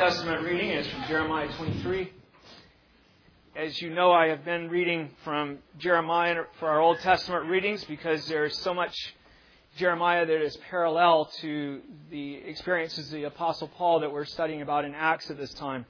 Testament reading is from Jeremiah 23. As you know, I have been reading from Jeremiah for our Old Testament readings because there's so much Jeremiah that is parallel to the experiences of the Apostle Paul that we're studying about in Acts at this time.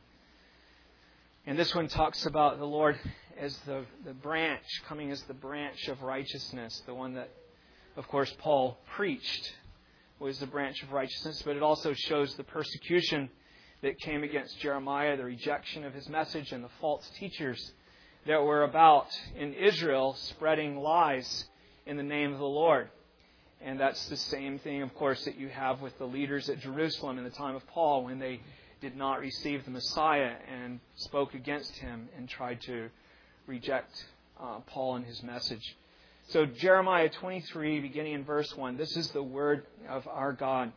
And this one talks about the Lord as the branch, coming as the branch of righteousness, the one that, of course, Paul preached was the branch of righteousness, but it also shows the persecution that came against Jeremiah, the rejection of his message, and the false teachers that were about in Israel spreading lies in the name of the Lord. And that's the same thing, of course, that you have with the leaders at Jerusalem in the time of Paul when they did not receive the Messiah and spoke against him and tried to reject Paul and his message. So Jeremiah 23, beginning in verse 1, this is the word of our God.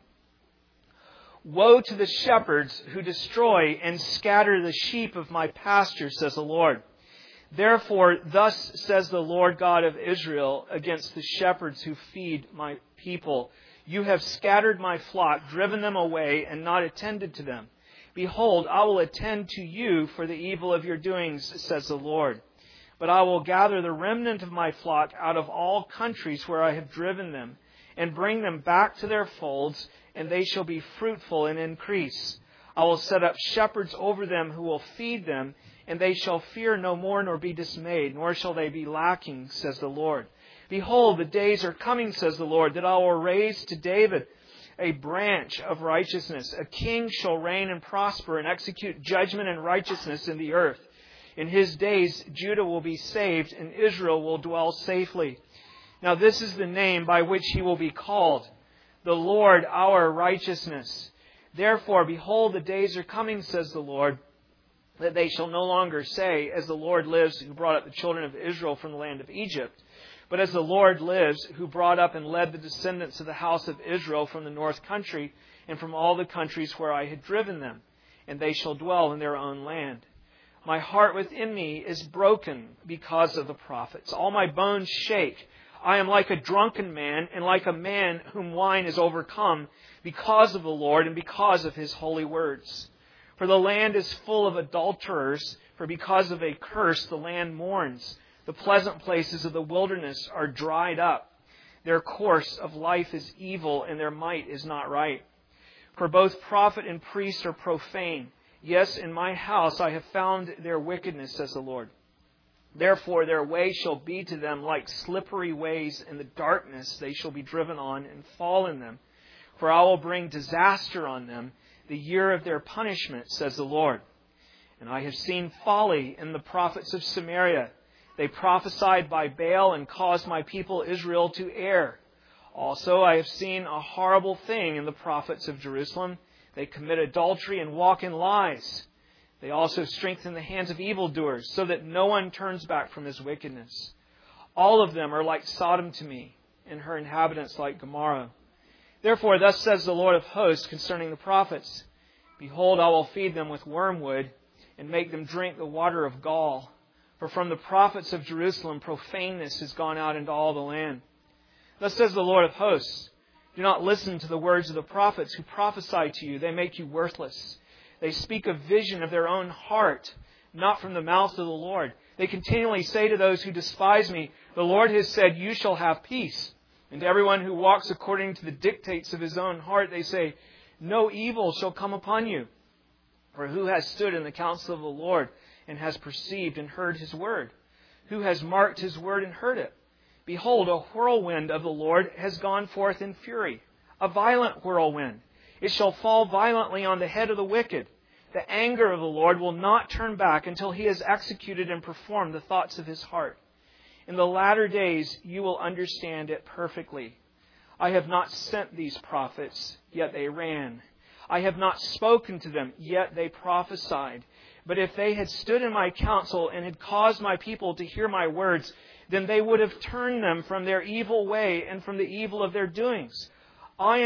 Woe to the shepherds who destroy and scatter the sheep of my pasture, says the Lord. Therefore, thus says the Lord God of Israel against the shepherds who feed my people. You have scattered my flock, driven them away, and not attended to them. Behold, I will attend to you for the evil of your doings, says the Lord. But I will gather the remnant of my flock out of all countries where I have driven them, and bring them back to their folds, and they shall be fruitful and increase. I will set up shepherds over them who will feed them, and they shall fear no more nor be dismayed, nor shall they be lacking, says the Lord. Behold, the days are coming, says the Lord, that I will raise to David a branch of righteousness. A king shall reign and prosper and execute judgment and righteousness in the earth. In his days, Judah will be saved, and Israel will dwell safely. Now this is the name by which he will be called, the Lord our righteousness. Therefore, behold, the days are coming, says the Lord, that they shall no longer say, as the Lord lives, who brought up the children of Israel from the land of Egypt, but as the Lord lives, who brought up and led the descendants of the house of Israel from the north country and from all the countries where I had driven them, and they shall dwell in their own land. My heart within me is broken because of the prophets. All my bones shake. I am like a drunken man and like a man whom wine is overcome because of the Lord and because of his holy words. For the land is full of adulterers, for because of a curse the land mourns. The pleasant places of the wilderness are dried up. Their course of life is evil and their might is not right. For both prophet and priest are profane. Yes, in my house I have found their wickedness, says the Lord. Therefore their way shall be to them like slippery ways in the darkness. They shall be driven on and fall in them. For I will bring disaster on them, the year of their punishment, says the Lord. And I have seen folly in the prophets of Samaria. They prophesied by Baal and caused my people Israel to err. Also I have seen a horrible thing in the prophets of Jerusalem. They commit adultery and walk in lies. They also strengthen the hands of evildoers, so that no one turns back from his wickedness. All of them are like Sodom to me, and her inhabitants like Gomorrah. Therefore, thus says the Lord of hosts concerning the prophets, Behold, I will feed them with wormwood, and make them drink the water of gall. For from the prophets of Jerusalem profaneness has gone out into all the land. Thus says the Lord of hosts, Do not listen to the words of the prophets who prophesy to you. They make you worthless. They speak a vision of their own heart, not from the mouth of the Lord. They continually say to those who despise me, The Lord has said, You shall have peace. And to everyone who walks according to the dictates of his own heart, they say, No evil shall come upon you. For who has stood in the counsel of the Lord and has perceived and heard his word? Who has marked his word and heard it? Behold, a whirlwind of the Lord has gone forth in fury, a violent whirlwind. It shall fall violently on the head of the wicked. The anger of the Lord will not turn back until he has executed and performed the thoughts of his heart. In the latter days you will understand it perfectly. I have not sent these prophets, yet they ran. I have not spoken to them, yet they prophesied. But if they had stood in my counsel and had caused my people to hear my words, then they would have turned them from their evil way and from the evil of their doings. I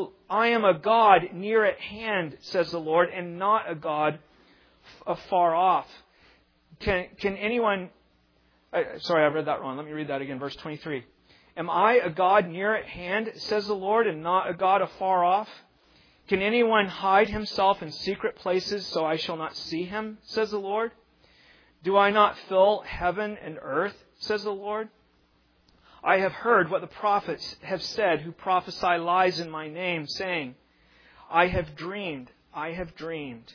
am a God near at hand, says the Lord, and not a God afar off. Can anyone... Sorry, I read that wrong. Let me read that again, verse 23. Am I a God near at hand, says the Lord, and not a God afar off? Can anyone hide himself in secret places so I shall not see him, says the Lord? Do I not fill heaven and earth, says the Lord? I have heard what the prophets have said who prophesy lies in my name, saying, I have dreamed, I have dreamed.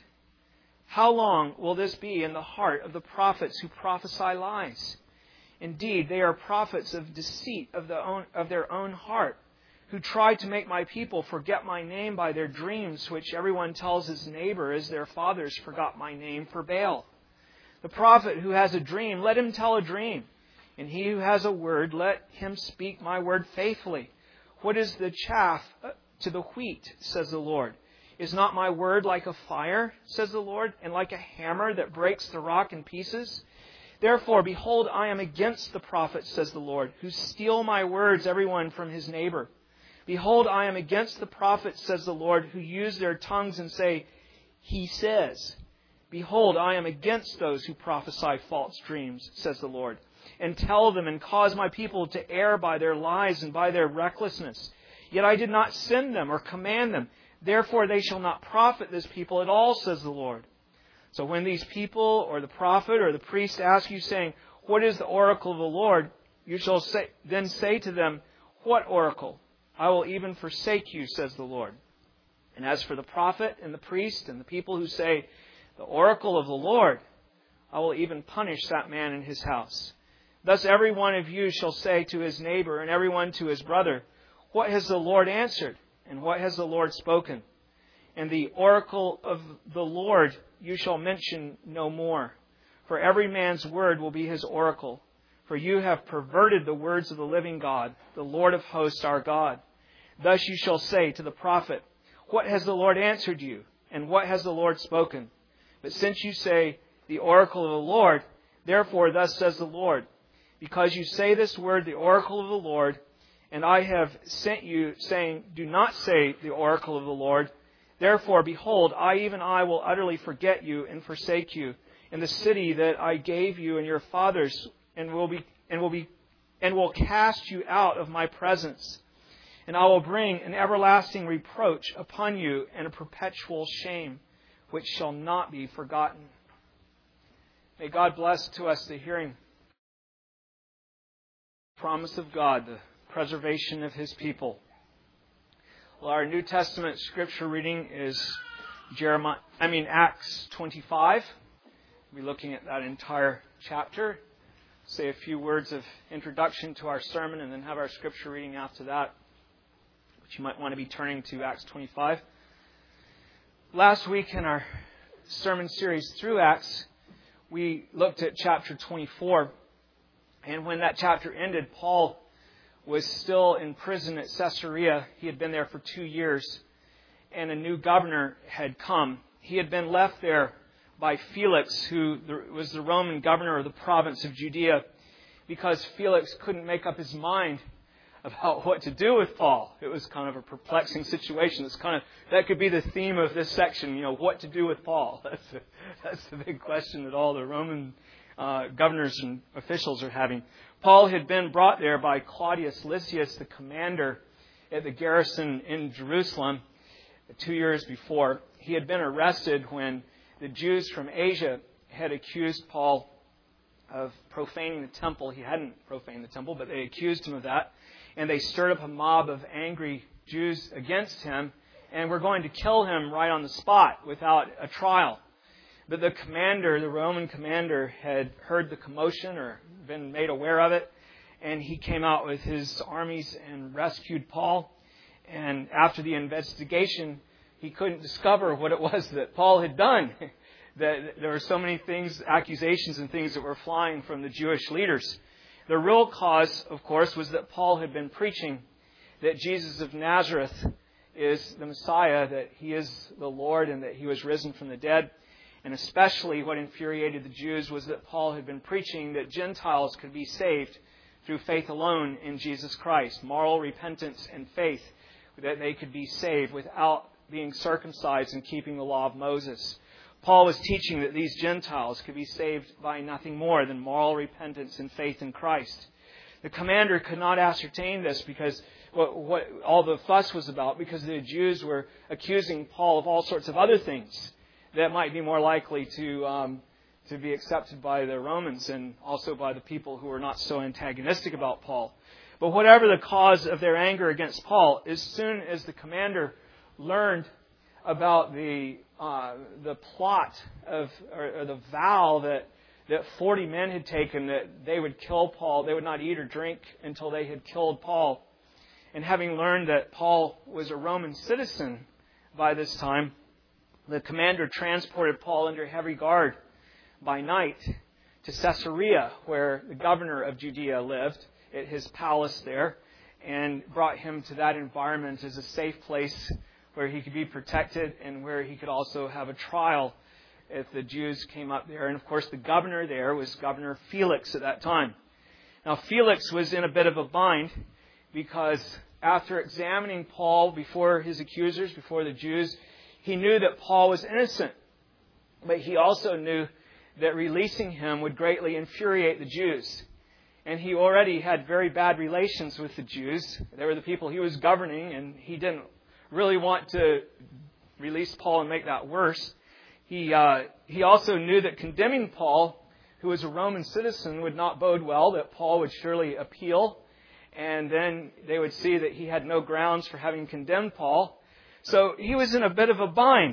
How long will this be in the heart of the prophets who prophesy lies? Indeed, they are prophets of deceit of their own heart, who try to make my people forget my name by their dreams, which everyone tells his neighbor as their fathers forgot my name for Baal. The prophet who has a dream, let him tell a dream. And he who has a word, let him speak my word faithfully. What is the chaff to the wheat, says the Lord? Is not my word like a fire, says the Lord, and like a hammer that breaks the rock in pieces? Therefore, behold, I am against the prophets, says the Lord, who steal my words, everyone from his neighbor. Behold, I am against the prophets, says the Lord, who use their tongues and say, He says. Behold, I am against those who prophesy false dreams, says the Lord, and tell them and cause my people to err by their lies and by their recklessness. Yet I did not send them or command them. Therefore they shall not profit this people at all, says the Lord. So when these people or the prophet or the priest ask you, saying, What is the oracle of the Lord? You shall then say to them, What oracle? I will even forsake you, says the Lord. And as for the prophet and the priest and the people who say, The oracle of the Lord, I will even punish that man in his house. Thus every one of you shall say to his neighbor and every one to his brother, What has the Lord answered? And what has the Lord spoken? And the oracle of the Lord you shall mention no more. For every man's word will be his oracle. For you have perverted the words of the living God, the Lord of hosts our God. Thus you shall say to the prophet, What has the Lord answered you? And what has the Lord spoken? But since you say, The oracle of the Lord, therefore thus says the Lord, Because you say this word, the oracle of the Lord, and I have sent you, saying, Do not say the oracle of the Lord. Therefore, behold, I will utterly forget you and forsake you in the city that I gave you and your fathers, and will cast you out of my presence. And I will bring an everlasting reproach upon you and a perpetual shame, which shall not be forgotten. May God bless to us the hearing, promise of God, the preservation of His people. Well, our New Testament scripture reading is Acts 25. We'll be looking at that entire chapter. Say a few words of introduction to our sermon and then have our scripture reading after that, which you might want to be turning to Acts 25. Last week in our sermon series through Acts, we looked at chapter 24. And when that chapter ended, Paul was still in prison at Caesarea. He had been there for 2 years, and a new governor had come. He had been left there by Felix, who was the Roman governor of the province of Judea, because Felix couldn't make up his mind about what to do with Paul. It was kind of a perplexing situation. That could be the theme of this section, what to do with Paul. That's the big question that all the Roman governors and officials are having. Paul had been brought there by Claudius Lysias, the commander at the garrison in Jerusalem 2 years before. He had been arrested when the Jews from Asia had accused Paul of profaning the temple. He hadn't profaned the temple, but they accused him of that. And they stirred up a mob of angry Jews against him and were going to kill him right on the spot without a trial. But the Roman commander, had heard the commotion or been made aware of it, and he came out with his armies and rescued Paul. And after the investigation, he couldn't discover what it was that Paul had done. That there were so many things, accusations and things that were flying from the Jewish leaders. The real cause, of course, was that Paul had been preaching that Jesus of Nazareth is the Messiah, that He is the Lord, and that He was risen from the dead. And especially what infuriated the Jews was that Paul had been preaching that Gentiles could be saved through faith alone in Jesus Christ. Moral repentance and faith, that they could be saved without being circumcised and keeping the law of Moses. Paul was teaching that these Gentiles could be saved by nothing more than moral repentance and faith in Christ. The commander could not ascertain this because what all the fuss was about, because the Jews were accusing Paul of all sorts of other things that might be more likely to be accepted by the Romans and also by the people who were not so antagonistic about Paul. But whatever the cause of their anger against Paul, as soon as the commander learned about the plot or the vow that 40 men had taken, that they would kill Paul, they would not eat or drink until they had killed Paul, and having learned that Paul was a Roman citizen by this time, the commander transported Paul under heavy guard by night to Caesarea, where the governor of Judea lived, at his palace there, and brought him to that environment as a safe place where he could be protected and where he could also have a trial if the Jews came up there. And of course, the governor there was Governor Felix at that time. Now, Felix was in a bit of a bind because after examining Paul before his accusers, before the Jews, he knew that Paul was innocent. But he also knew that releasing him would greatly infuriate the Jews. And he already had very bad relations with the Jews. They were the people he was governing, and he didn't really want to release Paul and make that worse. He also knew that condemning Paul, who was a Roman citizen, would not bode well, that Paul would surely appeal, and then they would see that he had no grounds for having condemned Paul. So he was in a bit of a bind.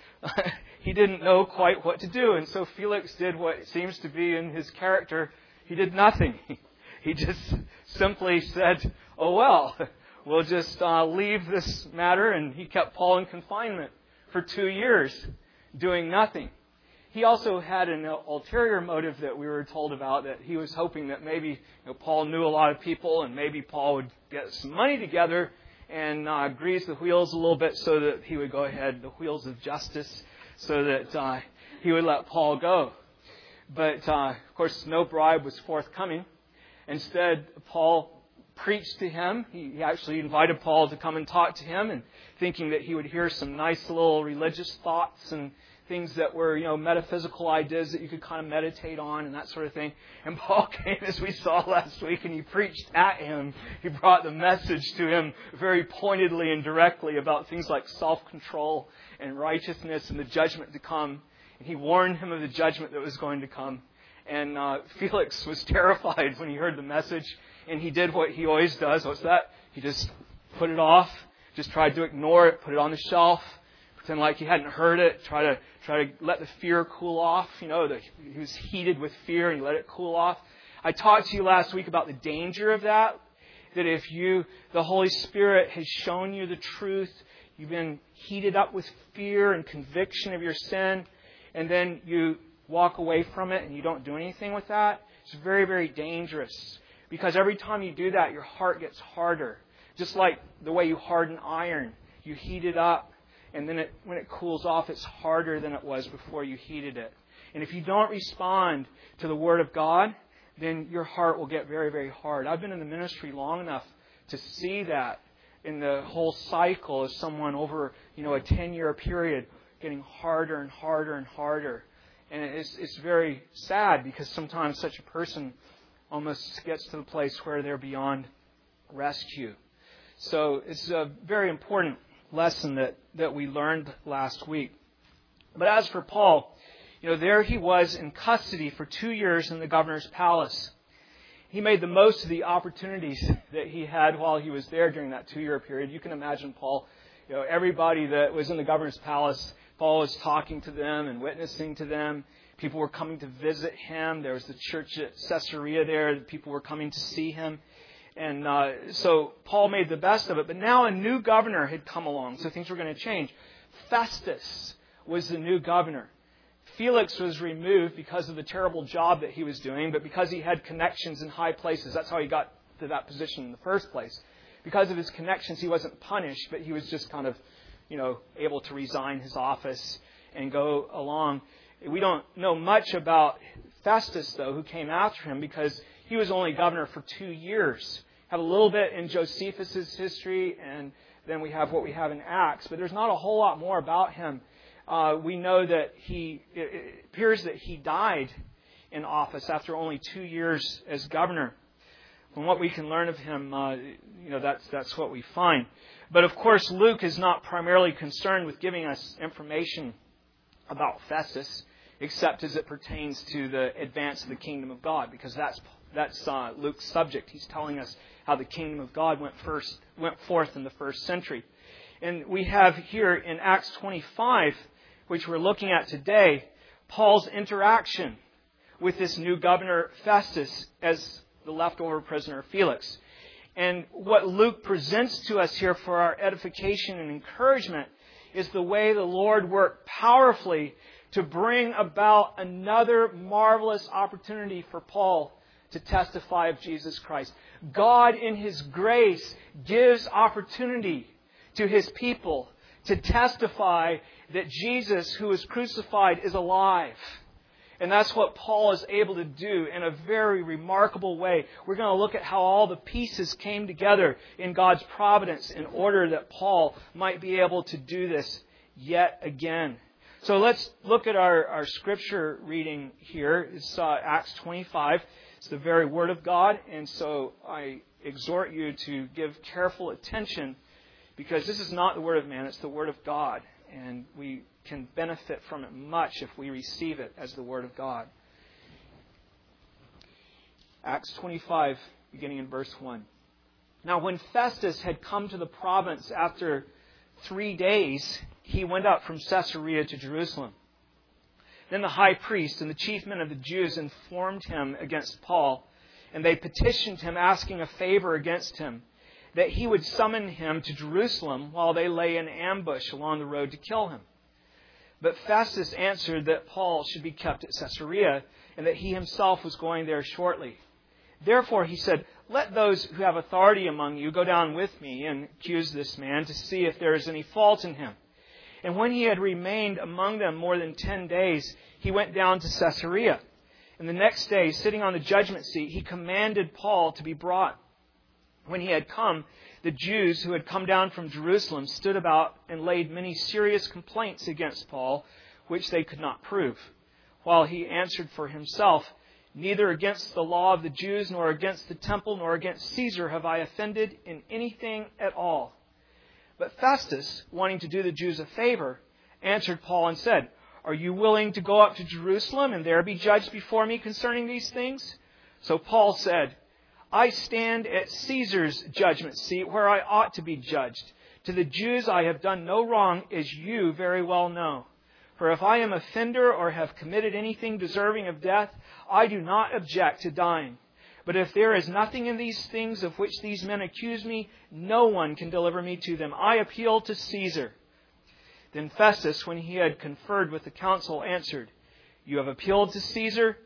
He didn't know quite what to do, and so Felix did what seems to be in his character. He did nothing. He just simply said, oh well, we'll just leave this matter, and he kept Paul in confinement for 2 years, doing nothing. He also had an ulterior motive that we were told about, that he was hoping that maybe Paul knew a lot of people, and maybe Paul would get some money together and grease the wheels a little bit so that he would go ahead, the wheels of justice, so that he would let Paul go. But, of course, no bribe was forthcoming. Instead, Paul preached to him. He actually invited Paul to come and talk to him, and thinking that he would hear some nice little religious thoughts and things that were, metaphysical ideas that you could kind of meditate on and that sort of thing. And Paul came, as we saw last week, and he preached at him. He brought the message to him very pointedly and directly about things like self-control and righteousness and the judgment to come. And he warned him of the judgment that was going to come. And Felix was terrified when he heard the message. And he did what he always does. What's that? He just put it off. Just tried to ignore it. Put it on the shelf. Pretend like he hadn't heard it. Try to let the fear cool off. He was heated with fear, and he let it cool off. I talked to you last week about the danger of that. That if the Holy Spirit has shown you the truth, you've been heated up with fear and conviction of your sin, and then you walk away from it and you don't do anything with that, it's very, very dangerous. Because every time you do that, your heart gets harder. Just like the way you harden iron. You heat it up, and then when it cools off, it's harder than it was before you heated it. And if you don't respond to the Word of God, then your heart will get very, very hard. I've been in the ministry long enough to see that in the whole cycle of someone over, a 10-year period, getting harder and harder and harder. And it's very sad, because sometimes such a person almost gets to the place where they're beyond rescue. So it's a very important lesson that we learned last week. But as for Paul, there he was in custody for 2 years in the governor's palace. He made the most of the opportunities that he had while he was there during that 2-year period. You can imagine Paul, everybody that was in the governor's palace, Paul was talking to them and witnessing to them. People were coming to visit him. There was the church at Caesarea there. People were coming to see him. And so Paul made the best of it. But now a new governor had come along, so things were going to change. Festus was the new governor. Felix was removed because of the terrible job that he was doing, but because he had connections in high places. That's how he got to that position in the first place. Because of his connections, he wasn't punished, but he was just kind of, able to resign his office and go along. We don't know much about Festus, though, who came after him, because he was only governor for 2 years. Have a little bit in Josephus' history, and then we have what we have in Acts, but there's not a whole lot more about him. We know that it appears that he died in office after only 2 years as governor. from what we can learn of him, that's what we find. But of course, Luke is not primarily concerned with giving us information about Festus, except as it pertains to the advance of the kingdom of God, because that's Luke's subject. He's telling us how the kingdom of God went forth in the first century. And we have here in Acts 25, which we're looking at today, Paul's interaction with this new governor Festus as the leftover prisoner Felix. And what Luke presents to us here for our edification and encouragement is the way the Lord worked powerfully to bring about another marvelous opportunity for Paul to testify of Jesus Christ. God, in His grace, gives opportunity to His people to testify that Jesus, who was crucified, is alive. And that's what Paul is able to do in a very remarkable way. We're going to look at how all the pieces came together in God's providence in order that Paul might be able to do this yet again. So let's look at our scripture reading here. It's Acts 25. It's the very Word of God. And so I exhort you to give careful attention, because this is not the Word of man, it's the Word of God. And we can benefit from it much if we receive it as the Word of God. Acts 25, beginning in verse 1. Now when Festus had come to the province after 3 days, he went up from Caesarea to Jerusalem. Then the high priest and the chief men of the Jews informed him against Paul, and they petitioned him, asking a favor against him, that he would summon him to Jerusalem while they lay in ambush along the road to kill him. But Festus answered that Paul should be kept at Caesarea, and that he himself was going there shortly. Therefore he said, "Let those who have authority among you go down with me and accuse this man to see if there is any fault in him." And when he had remained among them more than 10 days, he went down to Caesarea. And the next day, sitting on the judgment seat, he commanded Paul to be brought. When he had come, the Jews who had come down from Jerusalem stood about and laid many serious complaints against Paul, which they could not prove. While he answered for himself, "Neither against the law of the Jews, nor against the temple, nor against Caesar have I offended in anything at all." But Festus, wanting to do the Jews a favor, answered Paul and said, "Are you willing to go up to Jerusalem and there be judged before me concerning these things?" So Paul said, "I stand at Caesar's judgment seat where I ought to be judged. To the Jews I have done no wrong, as you very well know. For if I am an offender or have committed anything deserving of death, I do not object to dying. But if there is nothing in these things of which these men accuse me, no one can deliver me to them. I appeal to Caesar." Then Festus, when he had conferred with the council, answered, "You have appealed to Caesar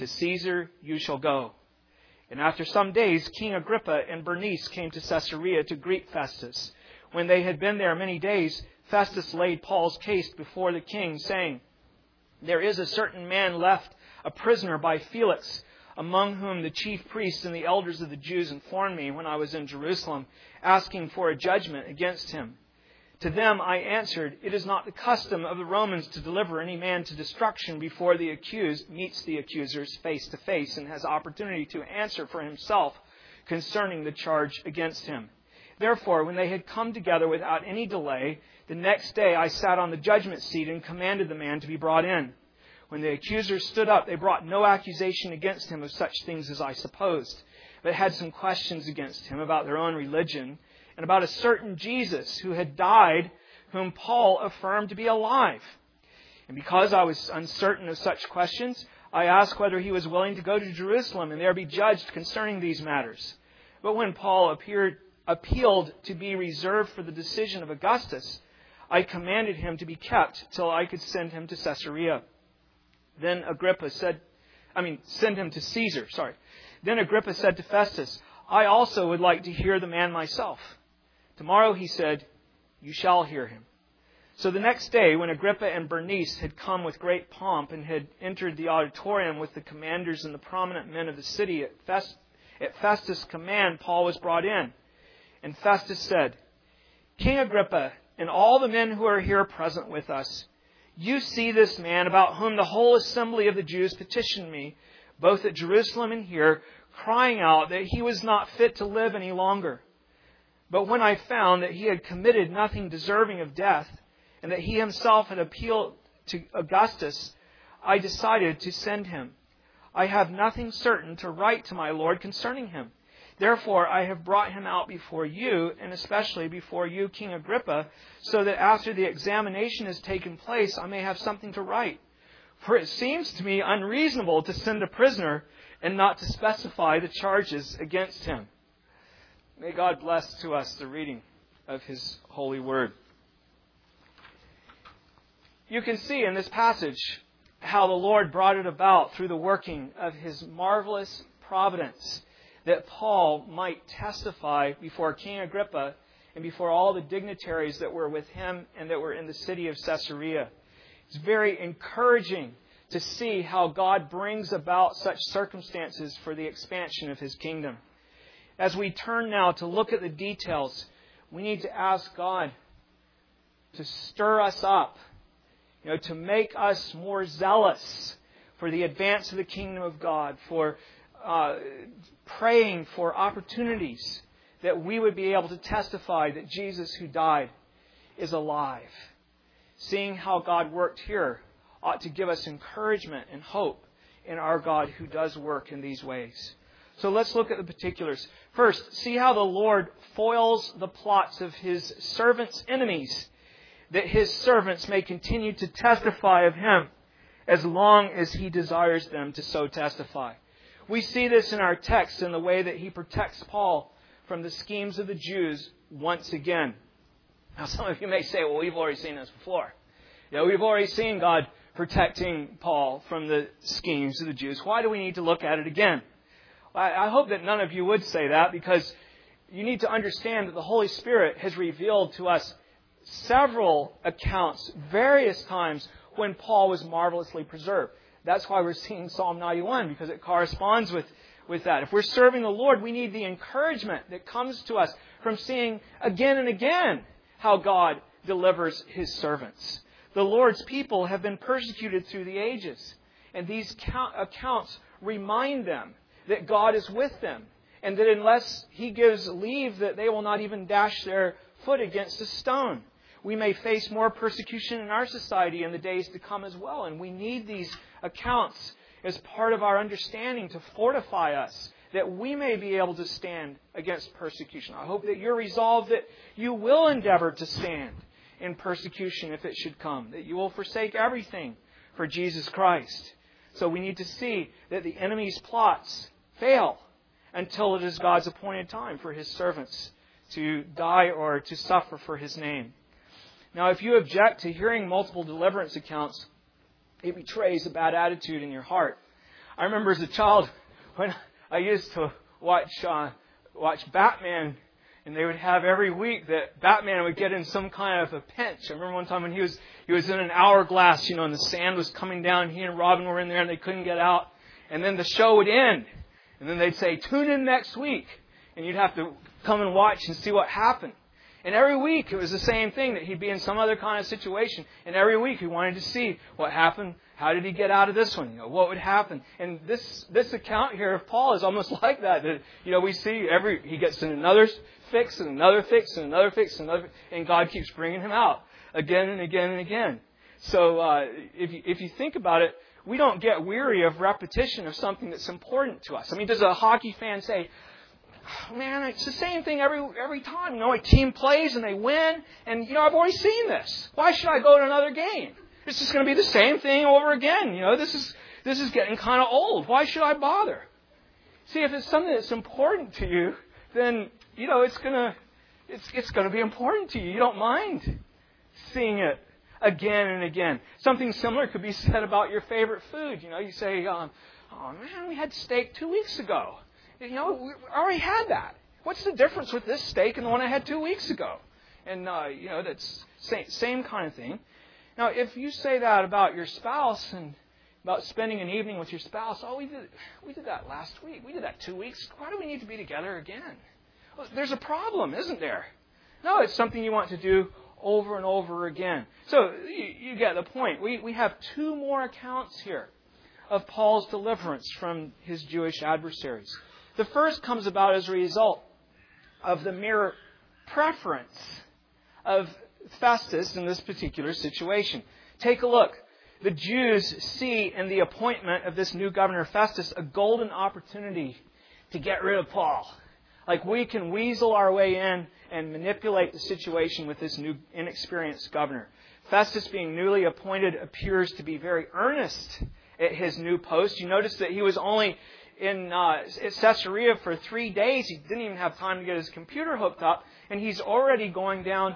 you shall go." And after some days, King Agrippa and Bernice came to Caesarea to greet Festus. When they had been there many days, Festus laid Paul's case before the king, saying, "There is a certain man left a prisoner by Felix, among whom the chief priests and the elders of the Jews informed me when I was in Jerusalem, asking for a judgment against him. To them I answered, it is not the custom of the Romans to deliver any man to destruction before the accused meets the accusers face to face and has opportunity to answer for himself concerning the charge against him. Therefore, when they had come together without any delay, the next day I sat on the judgment seat and commanded the man to be brought in. When the accusers stood up, they brought no accusation against him of such things as I supposed, but had some questions against him about their own religion and about a certain Jesus who had died, whom Paul affirmed to be alive. And because I was uncertain of such questions, I asked whether he was willing to go to Jerusalem and there be judged concerning these matters. But when Paul appealed to be reserved for the decision of Augustus, I commanded him to be kept till I could send him to Caesarea. Then Agrippa said, send him to Caesar, sorry. Then Agrippa said to Festus, "I also would like to hear the man myself." "Tomorrow," he said, "you shall hear him." So the next day, when Agrippa and Bernice had come with great pomp and had entered the auditorium with the commanders and the prominent men of the city, at Festus' command, Paul was brought in. And Festus said, "King Agrippa, and all the men who are here present with us, you see this man about whom the whole assembly of the Jews petitioned me, both at Jerusalem and here, crying out that he was not fit to live any longer. But when I found that he had committed nothing deserving of death, and that he himself had appealed to Augustus, I decided to send him. I have nothing certain to write to my Lord concerning him. Therefore, I have brought him out before you, and especially before you, King Agrippa, so that after the examination has taken place, I may have something to write. For it seems to me unreasonable to send a prisoner and not to specify the charges against him. May God bless to us the reading of His holy word. You can see in this passage how the Lord brought it about through the working of His marvelous providence that Paul might testify before King Agrippa and before all the dignitaries that were with him and that were in the city of Caesarea. It's very encouraging to see how God brings about such circumstances for the expansion of His kingdom. As we turn now to look at the details, we need to ask God to stir us up, to make us more zealous for the advance of the kingdom of God, for praying for opportunities that we would be able to testify that Jesus who died is alive. Seeing how God worked here ought to give us encouragement and hope in our God who does work in these ways. So let's look at the particulars. First, see how the Lord foils the plots of His servants' enemies, that His servants may continue to testify of Him as long as He desires them to so testify. We see this in our text in the way that He protects Paul from the schemes of the Jews once again. Now, some of you may say, well, we've already seen this before. We've already seen God protecting Paul from the schemes of the Jews. Why do we need to look at it again? I hope that none of you would say that, because you need to understand that the Holy Spirit has revealed to us several accounts, various times, when Paul was marvelously preserved. That's why we're seeing Psalm 91, because it corresponds with that. If we're serving the Lord, we need the encouragement that comes to us from seeing again and again how God delivers His servants. The Lord's people have been persecuted through the ages, and these accounts remind them that God is with them, and that unless He gives leave, that they will not even dash their foot against a stone. We may face more persecution in our society in the days to come as well, and we need these accounts as part of our understanding to fortify us, that we may be able to stand against persecution. I hope that you're resolved that you will endeavor to stand in persecution if it should come, that you will forsake everything for Jesus Christ. So we need to see that the enemy's plots fail until it is God's appointed time for His servants to die or to suffer for His name. Now, if you object to hearing multiple deliverance accounts, it betrays a bad attitude in your heart. I remember as a child when I used to watch Batman, and they would have every week that Batman would get in some kind of a pinch. I remember one time when he was in an hourglass, and the sand was coming down. He and Robin were in there and they couldn't get out. And then the show would end. And then they'd say, tune in next week. And you'd have to come and watch and see what happened. And every week it was the same thing, that he'd be in some other kind of situation. And every week he wanted to see what happened. How did he get out of this one? What would happen? And this account here of Paul is almost like that. That we see he gets in another fix and another fix and another fix and another, and God keeps bringing him out again and again and again. So if you think about it, we don't get weary of repetition of something that's important to us. I mean, does a hockey fan say, man, it's the same thing every time. A team plays and they win, and I've already seen this. Why should I go to another game? It's just going to be the same thing over again. This is getting kind of old. Why should I bother? See, if it's something that's important to you, then it's going to be important to you. You don't mind seeing it again and again. Something similar could be said about your favorite food. You say, oh man, we had steak 2 weeks ago. We already had that. What's the difference with this steak and the one I had 2 weeks ago? And, that's same kind of thing. Now, if you say that about your spouse and about spending an evening with your spouse, we did that last week. We did that 2 weeks. Why do we need to be together again? Well, there's a problem, isn't there? No, it's something you want to do over and over again. So you get the point. We have two more accounts here of Paul's deliverance from his Jewish adversaries. The first comes about as a result of the mere preference of Festus in this particular situation. Take a look. The Jews see in the appointment of this new governor Festus a golden opportunity to get rid of Paul. Like, we can weasel our way in and manipulate the situation with this new inexperienced governor. Festus, being newly appointed, appears to be very earnest at his new post. You notice that he was only in Caesarea for 3 days. He didn't even have time to get his computer hooked up, and he's already going down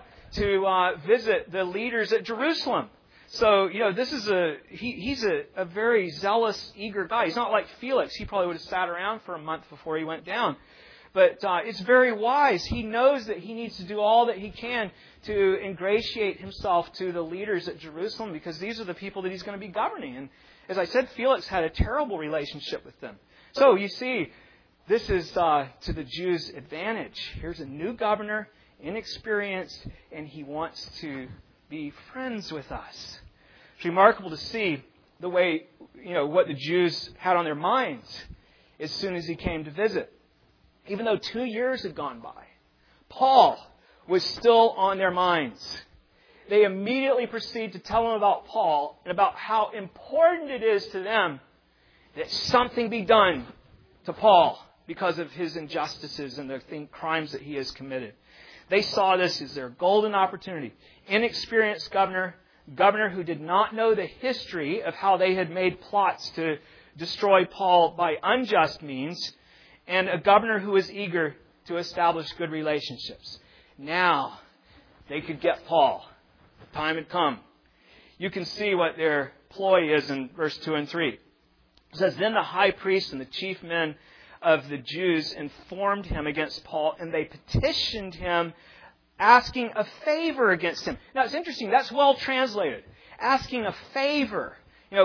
to visit the leaders at Jerusalem. So, this is he's a very zealous, eager guy. He's not like Felix. He probably would have sat around for a month before he went down. But it's very wise. He knows that he needs to do all that he can to ingratiate himself to the leaders at Jerusalem, because these are the people that he's going to be governing. And as I said, Felix had a terrible relationship with them. So you see, this is to the Jews' advantage. Here's a new governor, inexperienced, and he wants to be friends with us. It's remarkable to see the way, what the Jews had on their minds as soon as he came to visit. Even though 2 years had gone by, Paul was still on their minds. They immediately proceed to tell him about Paul and about how important it is to them that something be done to Paul because of his injustices and the crimes that he has committed. They saw this as their golden opportunity. Inexperienced governor who did not know the history of how they had made plots to destroy Paul by unjust means, and a governor who was eager to establish good relationships. Now, they could get Paul. The time had come. You can see what their ploy is in verse 2 and 3. It says, "Then the high priest and the chief men of the Jews informed him against Paul, and they petitioned him, asking a favor against him." Now, it's interesting. That's well translated. Asking a favor.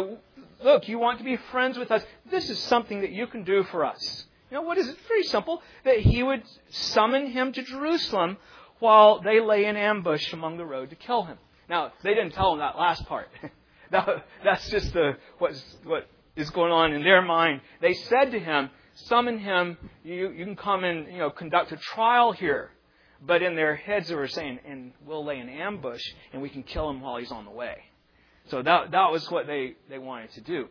Look, you want to be friends with us. This is something that you can do for us. What is it? Very simple. That he would summon him to Jerusalem while they lay in ambush along the road to kill him. Now, they didn't tell him that last part. That's just what is going on in their mind. They said to him, summon him, you can come and conduct a trial here. But in their heads they were saying, and we'll lay an ambush and we can kill him while he's on the way. So that was what they wanted to do.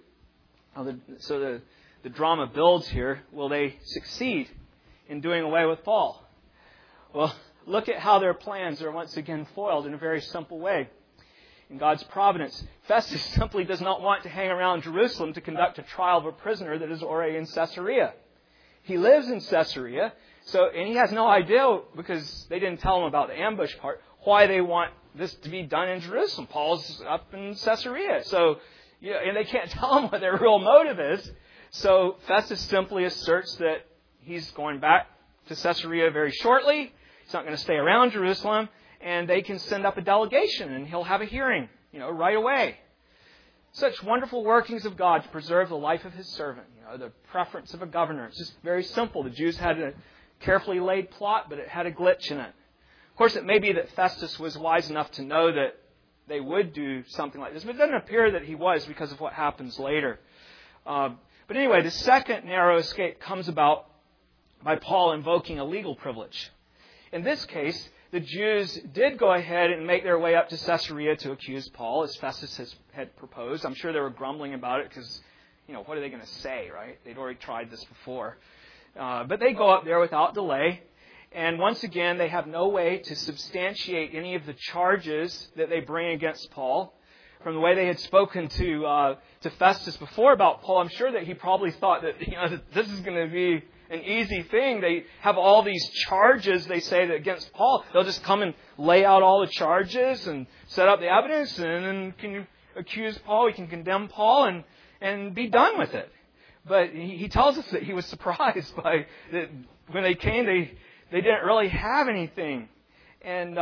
So the drama builds here. Will they succeed in doing away with Paul? Well, look at how their plans are once again foiled in a very simple way. In God's providence, Festus simply does not want to hang around Jerusalem to conduct a trial of a prisoner that is already in Caesarea. He lives in Caesarea, and he has no idea, because they didn't tell him about the ambush part, why they want this to be done in Jerusalem. Paul's up in Caesarea. And they can't tell him what their real motive is. So Festus simply asserts that he's going back to Caesarea very shortly. He's not going to stay around Jerusalem. And they can send up a delegation and he'll have a hearing, right away. Such wonderful workings of God to preserve the life of his servant. The preference of a governor. It's just very simple. The Jews had a carefully laid plot, but it had a glitch in it. Of course, it may be that Festus was wise enough to know that they would do something like this, but it doesn't appear that he was because of what happens later. But anyway, the second narrow escape comes about by Paul invoking a legal privilege. In this case, the Jews did go ahead and make their way up to Caesarea to accuse Paul, as Festus had proposed. I'm sure they were grumbling about it because, what are they going to say, right? They'd already tried this before. But they go up there without delay. And once again, they have no way to substantiate any of the charges that they bring against Paul. From the way they had spoken to Festus before about Paul, I'm sure that he probably thought that this is going to be an easy thing. They have all these charges, they say, that against Paul. They'll just come and lay out all the charges and set up the evidence, and then can accuse Paul, we can condemn Paul and be done with it. But he tells us that he was surprised by that when they came, they didn't really have anything. And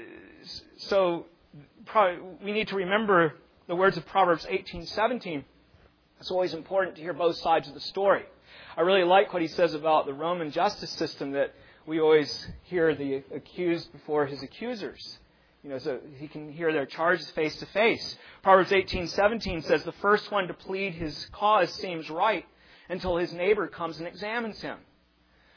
so we need to remember the words of Proverbs 18:17. It's always important to hear both sides of the story. I really like what he says about the Roman justice system, that we always hear the accused before his accusers. So he can hear their charges face to face. Proverbs 18:17 says, "The first one to plead his cause seems right until his neighbor comes and examines him."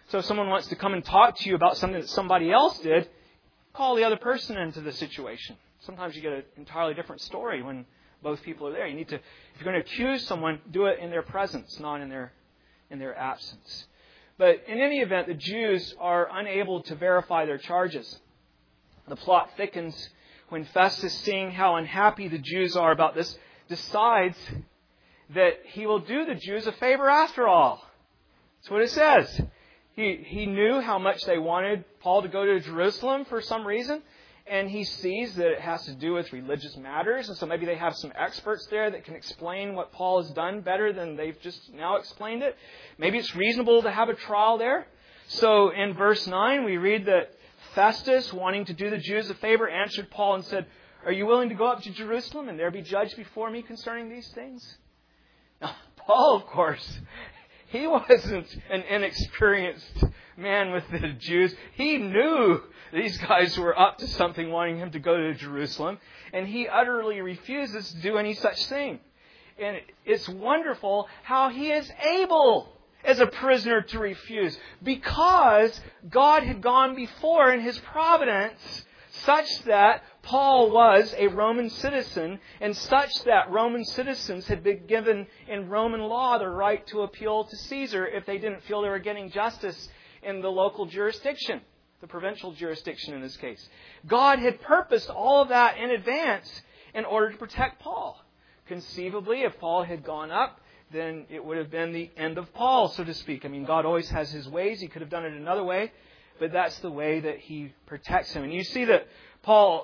So if someone wants to come and talk to you about something that somebody else did, call the other person into the situation. Sometimes you get an entirely different story when both people are there. You need to, if you're going to accuse someone, do it in their presence, not in their absence. But in any event, the Jews are unable to verify their charges. The plot thickens when Festus, seeing how unhappy the Jews are about this, decides that he will do the Jews a favor after all. That's what it says. He knew how much they wanted Paul to go to Jerusalem for some reason, and he sees that it has to do with religious matters, and so maybe they have some experts there that can explain what Paul has done better than they've just now explained it. Maybe it's reasonable to have a trial there. So in verse 9 we read that Festus, wanting to do the Jews a favor, answered Paul and said, "Are you willing to go up to Jerusalem and there be judged before me concerning these things?" Now, Paul, of course, he wasn't an inexperienced man with the Jews. He knew these guys were up to something, wanting him to go to Jerusalem, and he utterly refuses to do any such thing. And it's wonderful how he is able, as a prisoner, to refuse, because God had gone before in His providence such that Paul was a Roman citizen, and such that Roman citizens had been given in Roman law the right to appeal to Caesar if they didn't feel they were getting justice in the local jurisdiction, the provincial jurisdiction in this case. God had purposed all of that in advance in order to protect Paul. Conceivably, if Paul had gone up, then it would have been the end of Paul, so to speak. I mean, God always has His ways. He could have done it another way, but that's the way that He protects him. And you see that Paul,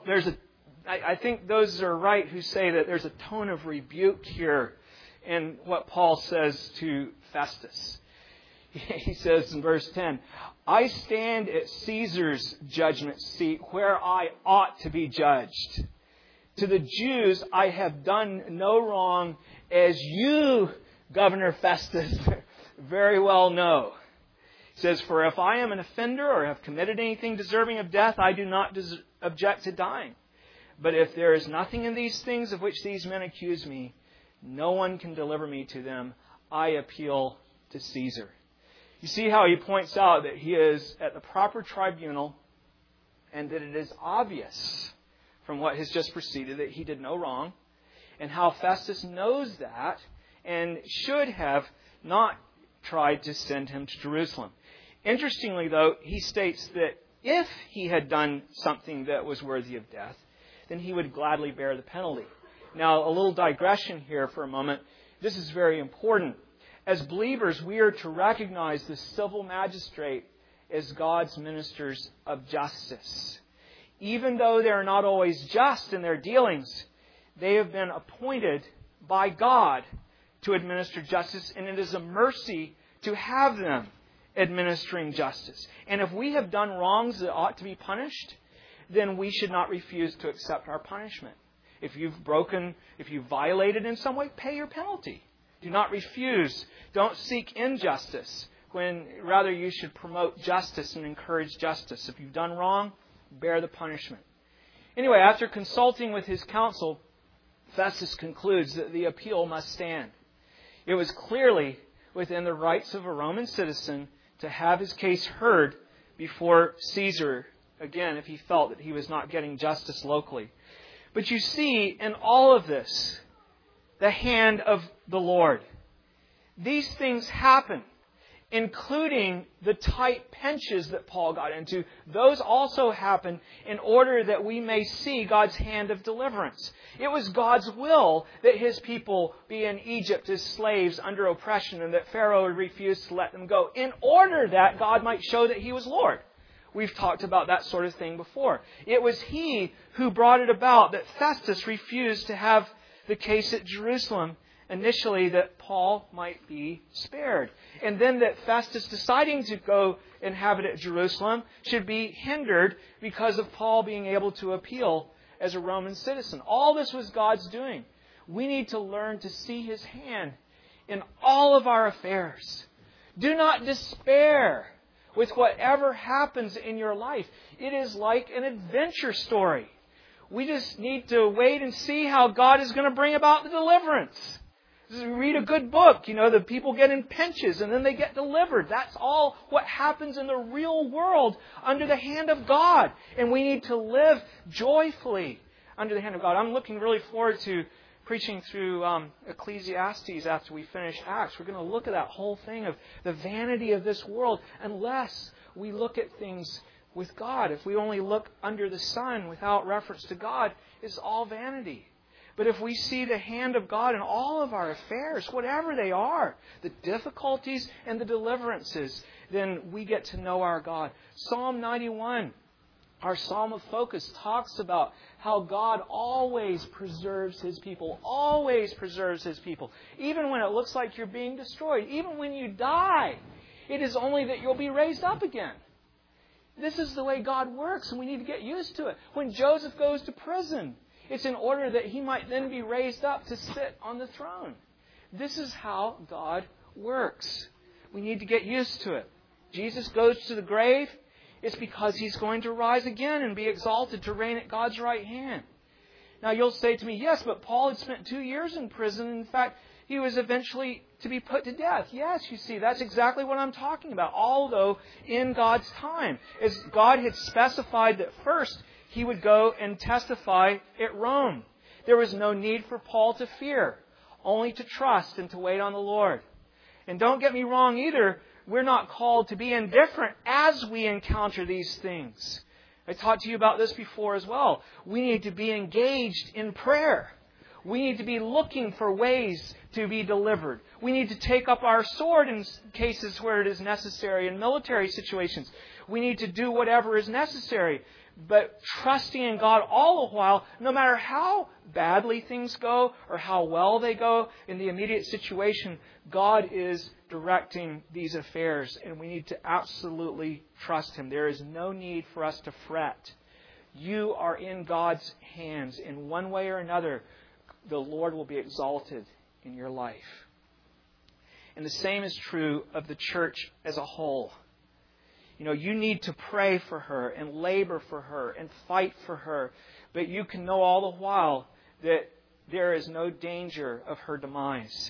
I think those are right who say that there's a tone of rebuke here in what Paul says to Festus. He says in verse 10, "I stand at Caesar's judgment seat where I ought to be judged. To the Jews I have done no wrong, as you, Governor Festus, very well know." He says, "For if I am an offender or have committed anything deserving of death, I do not object to dying. But if there is nothing in these things of which these men accuse me, no one can deliver me to them. I appeal to Caesar." You see how he points out that he is at the proper tribunal, and that it is obvious from what has just preceded that he did no wrong, and how Festus knows that and should have not tried to send him to Jerusalem. Interestingly, though, he states that if he had done something that was worthy of death, then he would gladly bear the penalty. Now, a little digression here for a moment. This is very important. As believers, we are to recognize the civil magistrate as God's ministers of justice. Even though they are not always just in their dealings, they have been appointed by God to administer justice, and it is a mercy to have them administering justice. And if we have done wrongs that ought to be punished, then we should not refuse to accept our punishment. If you've violated in some way, pay your penalty. Do not refuse. Don't seek injustice, when rather you should promote justice and encourage justice. If you've done wrong, bear the punishment. Anyway, after consulting with his counsel, Festus concludes that the appeal must stand. It was clearly within the rights of a Roman citizen to have his case heard before Caesar, again, if he felt that he was not getting justice locally. But you see in all of this the hand of the Lord. These things happen, including the tight pinches that Paul got into. Those also happen in order that we may see God's hand of deliverance. It was God's will that His people be in Egypt as slaves under oppression, and that Pharaoh refused to let them go, in order that God might show that He was Lord. We've talked about that sort of thing before. It was He who brought it about that Festus refused to have the case at Jerusalem initially, that Paul might be spared. And then that Festus deciding to go and have it at Jerusalem should be hindered because of Paul being able to appeal as a Roman citizen. All this was God's doing. We need to learn to see His hand in all of our affairs. Do not despair with whatever happens in your life. It is like an adventure story. We just need to wait and see how God is going to bring about the deliverance. Read a good book. The people get in pinches and then they get delivered. That's all what happens in the real world under the hand of God. And we need to live joyfully under the hand of God. I'm looking really forward to preaching through Ecclesiastes after we finish Acts. We're going to look at that whole thing of the vanity of this world unless we look at things with God. If we only look under the sun without reference to God, it's all vanity. But if we see the hand of God in all of our affairs, whatever they are, the difficulties and the deliverances, then we get to know our God. Psalm 91, our psalm of focus, talks about how God always preserves His people. Always preserves His people. Even when it looks like you're being destroyed. Even when you die, it is only that you'll be raised up again. This is the way God works, and we need to get used to it. When Joseph goes to prison, it's in order that he might then be raised up to sit on the throne. This is how God works. We need to get used to it. Jesus goes to the grave. It's because He's going to rise again and be exalted to reign at God's right hand. Now you'll say to me, yes, but Paul had spent 2 years in prison. In fact, he was eventually to be put to death. Yes, you see, that's exactly what I'm talking about. Although in God's time, as God had specified that first he would go and testify at Rome. There was no need for Paul to fear, only to trust and to wait on the Lord. And don't get me wrong either, we're not called to be indifferent as we encounter these things. I talked to you about this before as well. We need to be engaged in prayer. We need to be looking for ways to be delivered. We need to take up our sword in cases where it is necessary, in military situations. We need to do whatever is necessary. But trusting in God all the while, no matter how badly things go or how well they go in the immediate situation, God is directing these affairs, and we need to absolutely trust Him. There is no need for us to fret. You are in God's hands. In one way or another, the Lord will be exalted in your life. And the same is true of the church as a whole. You need to pray for her and labor for her and fight for her. But you can know all the while that there is no danger of her demise.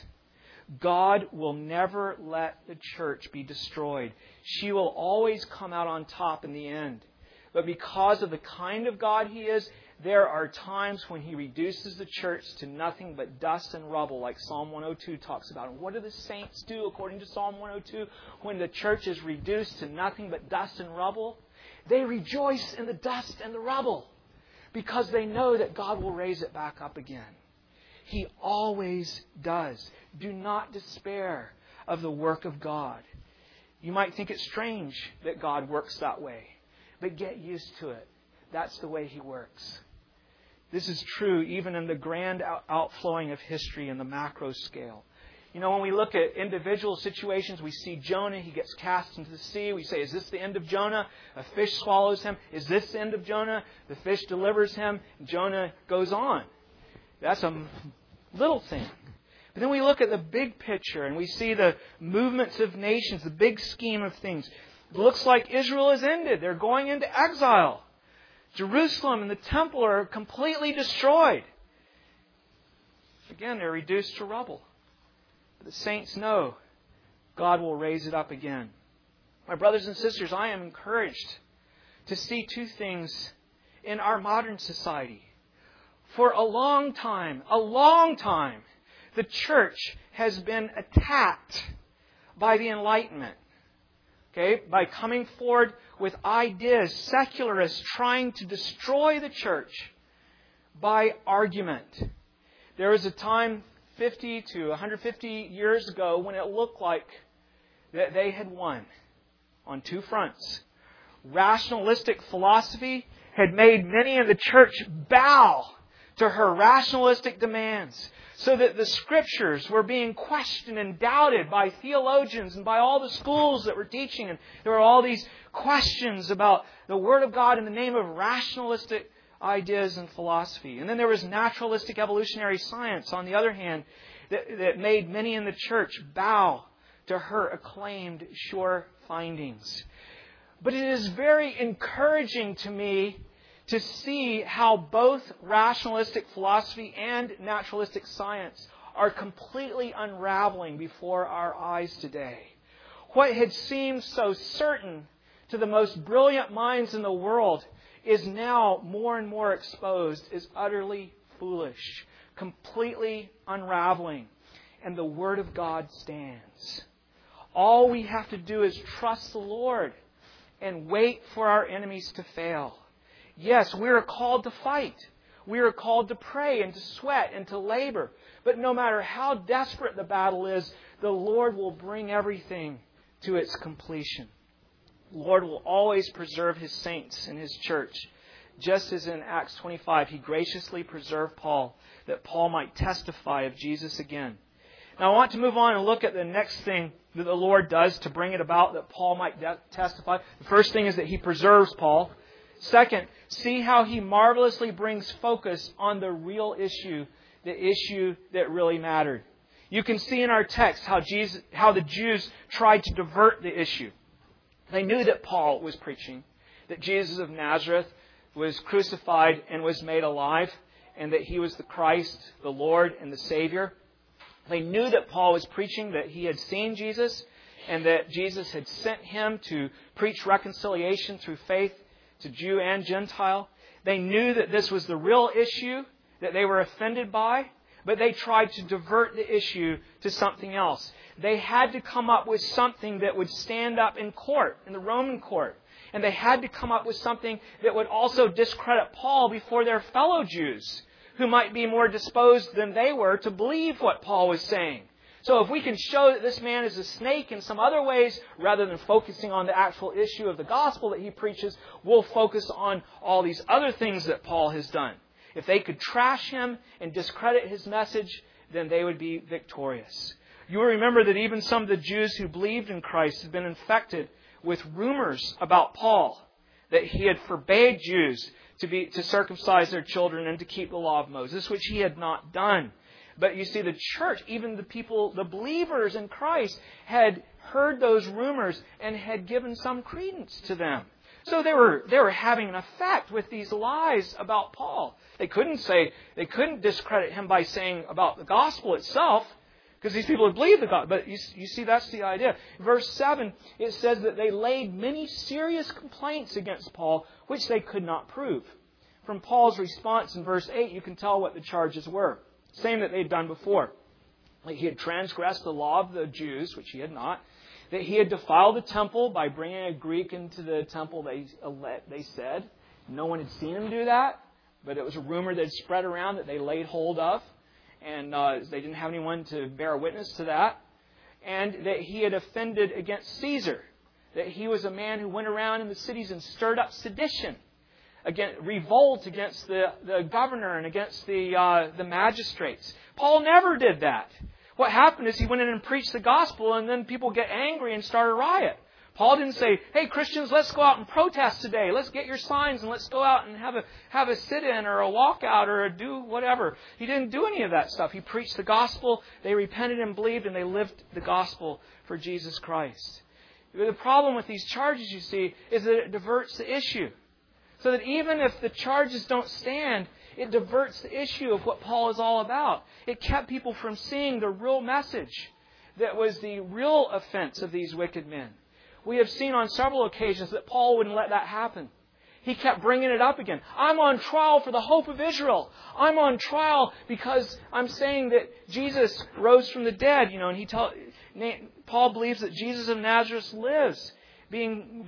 God will never let the church be destroyed. She will always come out on top in the end. But because of the kind of God He is, there are times when He reduces the church to nothing but dust and rubble, like Psalm 102 talks about. And what do the saints do according to Psalm 102? When the church is reduced to nothing but dust and rubble, they rejoice in the dust and the rubble because they know that God will raise it back up again. He always does. Do not despair of the work of God. You might think it's strange that God works that way, but get used to it. That's the way He works. This is true even in the grand outflowing of history in the macro scale. When we look at individual situations, we see Jonah, he gets cast into the sea. We say, is this the end of Jonah? A fish swallows him. Is this the end of Jonah? The fish delivers him. Jonah goes on. That's a little thing. But then we look at the big picture and we see the movements of nations, the big scheme of things. It looks like Israel is ended. They're going into exile. Jerusalem and the temple are completely destroyed. Again, they're reduced to rubble. But the saints know God will raise it up again. My brothers and sisters, I am encouraged to see two things in our modern society. For a long time, the church has been attacked by the Enlightenment. By coming forward with ideas, secularists trying to destroy the church by argument. There was a time 50 to 150 years ago when it looked like that they had won on two fronts. Rationalistic philosophy had made many in the church bow to her rationalistic demands, so that the Scriptures were being questioned and doubted by theologians and by all the schools that were teaching. And there were all these questions about the Word of God in the name of rationalistic ideas and philosophy. And then there was naturalistic evolutionary science, on the other hand, that made many in the church bow to her acclaimed sure findings. But it is very encouraging to me to see how both rationalistic philosophy and naturalistic science are completely unraveling before our eyes today. What had seemed so certain to the most brilliant minds in the world is now more and more exposed as utterly foolish, completely unraveling. And the Word of God stands. All we have to do is trust the Lord and wait for our enemies to fail. Yes, we are called to fight. We are called to pray and to sweat and to labor. But no matter how desperate the battle is, the Lord will bring everything to its completion. The Lord will always preserve His saints in His church. Just as in Acts 25, He graciously preserved Paul, that Paul might testify of Jesus again. Now I want to move on and look at the next thing that the Lord does to bring it about that Paul might testify. The first thing is that He preserves Paul. Second, see how He marvelously brings focus on the real issue, the issue that really mattered. You can see in our text how the Jews tried to divert the issue. They knew that Paul was preaching, that Jesus of Nazareth was crucified and was made alive, and that He was the Christ, the Lord, and the Savior. They knew that Paul was preaching that he had seen Jesus and that Jesus had sent him to preach reconciliation through faith to Jew and Gentile. They knew that this was the real issue that they were offended by, but they tried to divert the issue to something else. They had to come up with something that would stand up in court, in the Roman court. And they had to come up with something that would also discredit Paul before their fellow Jews, who might be more disposed than they were to believe what Paul was saying. So if we can show that this man is a snake in some other ways, rather than focusing on the actual issue of the gospel that he preaches, we'll focus on all these other things that Paul has done. If they could trash him and discredit his message, then they would be victorious. You will remember that even some of the Jews who believed in Christ had been infected with rumors about Paul, that he had forbade Jews to circumcise their children and to keep the law of Moses, which he had not done. But you see, the church, even the people, the believers in Christ, had heard those rumors and had given some credence to them. So they were having an effect with these lies about Paul. They couldn't discredit him by saying about the gospel itself, because these people had believed the gospel. But you see, that's the idea. Verse 7, it says that they laid many serious complaints against Paul, which they could not prove. From Paul's response in verse 8, you can tell what the charges were. Same that they'd done before. Like he had transgressed the law of the Jews, which he had not. That he had defiled the temple by bringing a Greek into the temple, they said. No one had seen him do that, but it was a rumor that had spread around that they laid hold of. And they didn't have anyone to bear witness to that. And that he had offended against Caesar. That he was a man who went around in the cities and stirred up sedition. Revolt against the governor and against the magistrates. Paul never did that. What happened is he went in and preached the gospel, and then people get angry and start a riot. Paul didn't say, "Hey Christians, let's go out and protest today. Let's get your signs and let's go out and have a sit-in or a walkout or do whatever." He didn't do any of that stuff. He preached the gospel. They repented and believed, and they lived the gospel for Jesus Christ. The problem with these charges, you see, is that it diverts the issue. So that even if the charges don't stand, it diverts the issue of what Paul is all about. It kept people from seeing the real message that was the real offense of these wicked men. We have seen on several occasions that Paul wouldn't let that happen. He kept bringing it up again. I'm on trial for the hope of Israel. I'm on trial because I'm saying that Jesus rose from the dead. And Paul believes that Jesus of Nazareth lives, being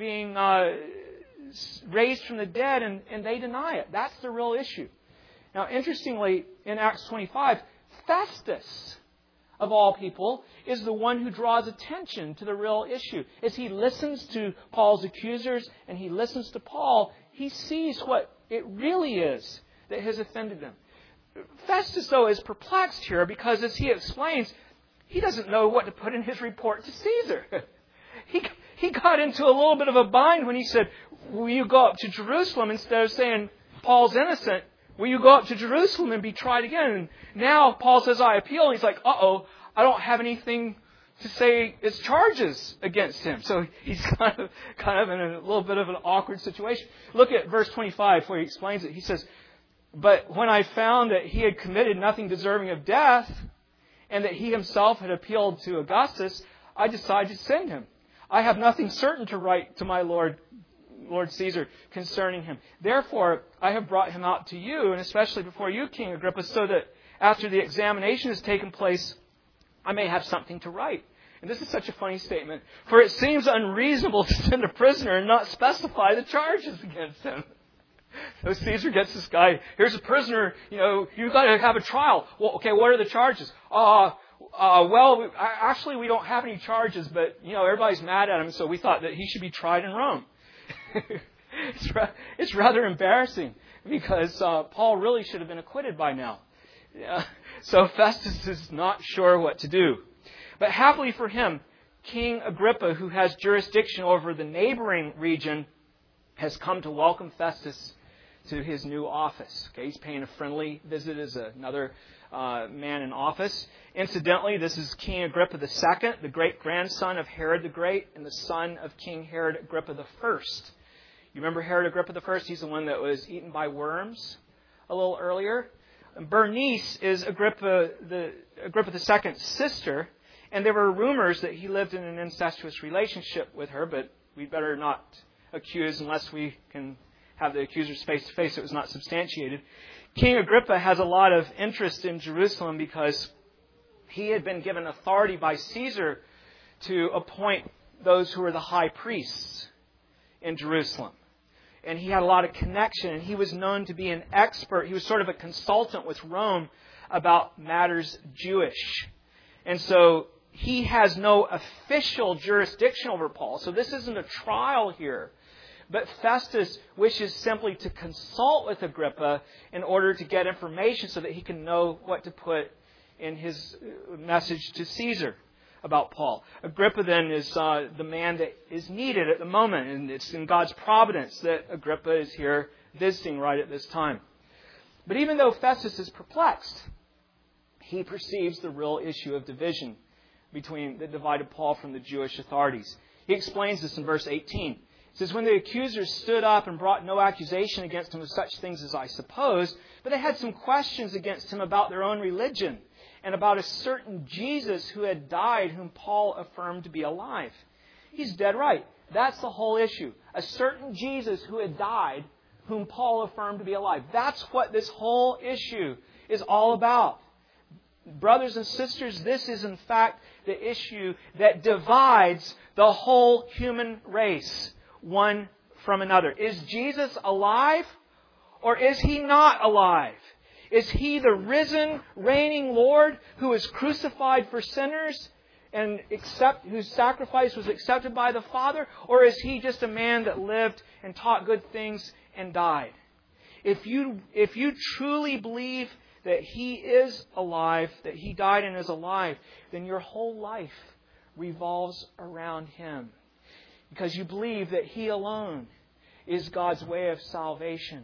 raised from the dead, and they deny it. That's the real issue. Now, interestingly, in Acts 25, Festus, of all people, is the one who draws attention to the real issue. As he listens to Paul's accusers and he listens to Paul, he sees what it really is that has offended them. Festus, though, is perplexed here because, as he explains, he doesn't know what to put in his report to Caesar. He got into a little bit of a bind when he said, "Will you go up to Jerusalem?" Instead of saying, "Paul's innocent, will you go up to Jerusalem and be tried again?" And now Paul says, "I appeal." And he's like, I don't have anything to say as charges against him. So he's kind of in a little bit of an awkward situation. Look at verse 25 where he explains it. He says, "But when I found that he had committed nothing deserving of death, and that he himself had appealed to Augustus, I decided to send him. I have nothing certain to write to my Lord Caesar concerning him. Therefore, I have brought him out to you, and especially before you, King Agrippa, so that after the examination has taken place, I may have something to write. And this is such a funny statement. For it seems unreasonable to send a prisoner and not specify the charges against him. So Caesar gets this guy, here's a prisoner, you've got to have a trial. Well, okay, what are the charges? Actually, we don't have any charges, but, everybody's mad at him, so we thought that he should be tried in Rome. It's rather embarrassing because Paul really should have been acquitted by now. So Festus is not sure what to do. But happily for him, King Agrippa, who has jurisdiction over the neighboring region, has come to welcome Festus to his new office. Okay, he's paying a friendly visit as another man in office. Incidentally, this is King Agrippa II, the great-grandson of Herod the Great and the son of King Herod Agrippa I. You remember Herod Agrippa I? He's the one that was eaten by worms a little earlier. And Bernice is Agrippa II's sister, and there were rumors that he lived in an incestuous relationship with her, but we'd better not accuse unless we can have the accusers face to face. It was not substantiated. King Agrippa has a lot of interest in Jerusalem because he had been given authority by Caesar to appoint those who were the high priests in Jerusalem. And he had a lot of connection, and he was known to be an expert. He was sort of a consultant with Rome about matters Jewish. And so he has no official jurisdiction over Paul. So this isn't a trial here. But Festus wishes simply to consult with Agrippa in order to get information so that he can know what to put in his message to Caesar about Paul. Agrippa then is the man that is needed at the moment, and it's in God's providence that Agrippa is here visiting right at this time. But even though Festus is perplexed, he perceives the real issue of division that divided Paul from the Jewish authorities. He explains this in verse 18. It says, when the accusers stood up and brought no accusation against him of such things as I supposed, but they had some questions against him about their own religion and about a certain Jesus who had died, whom Paul affirmed to be alive. He's dead right. That's the whole issue. A certain Jesus who had died, whom Paul affirmed to be alive. That's what this whole issue is all about. Brothers and sisters, this is in fact the issue that divides the whole human race one from another. Is Jesus alive or is He not alive? Is He the risen, reigning Lord who was crucified for sinners and whose sacrifice was accepted by the Father? Or is He just a man that lived and taught good things and died? If you truly believe that He is alive, that He died and is alive, then your whole life revolves around Him. Because you believe that He alone is God's way of salvation,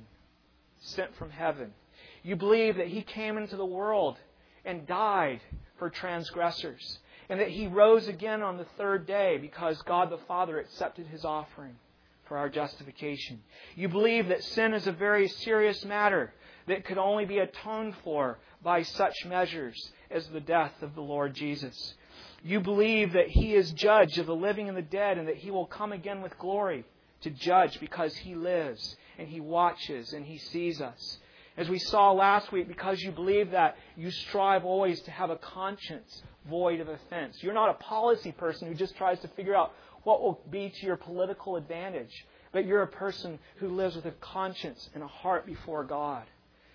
sent from heaven. You believe that He came into the world and died for transgressors, and that He rose again on the third day because God the Father accepted His offering for our justification. You believe that sin is a very serious matter that could only be atoned for by such measures as the death of the Lord Jesus. You believe that He is judge of the living and the dead, and that He will come again with glory to judge because He lives and He watches and He sees us. As we saw last week, because you believe that, you strive always to have a conscience void of offense. You're not a policy person who just tries to figure out what will be to your political advantage, but you're a person who lives with a conscience and a heart before God.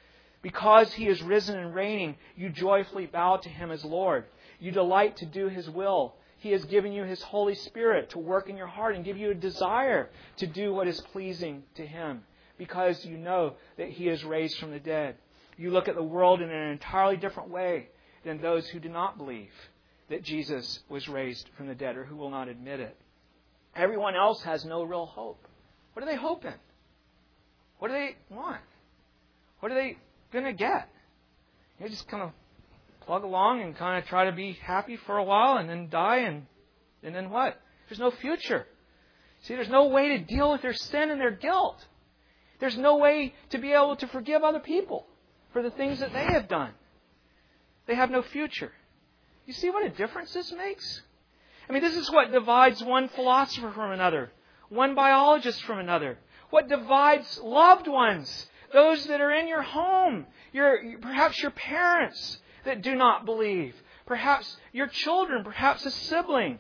Because He is risen and reigning, you joyfully bow to Him as Lord. You delight to do His will. He has given you His Holy Spirit to work in your heart and give you a desire to do what is pleasing to Him, because you know that He is raised from the dead. You look at the world in an entirely different way than those who do not believe that Jesus was raised from the dead, or who will not admit it. Everyone else has no real hope. What are they hoping? What do they want? What are they going to get? You just kind of plug along and kind of try to be happy for a while and then die, and then what? There's no future. See, there's no way to deal with their sin and their guilt. There's no way to be able to forgive other people for the things that they have done. They have no future. You see what a difference this makes? I mean, this is what divides one philosopher from another, one biologist from another. What divides loved ones, those that are in your home, perhaps your parents that do not believe, perhaps your children, perhaps a sibling.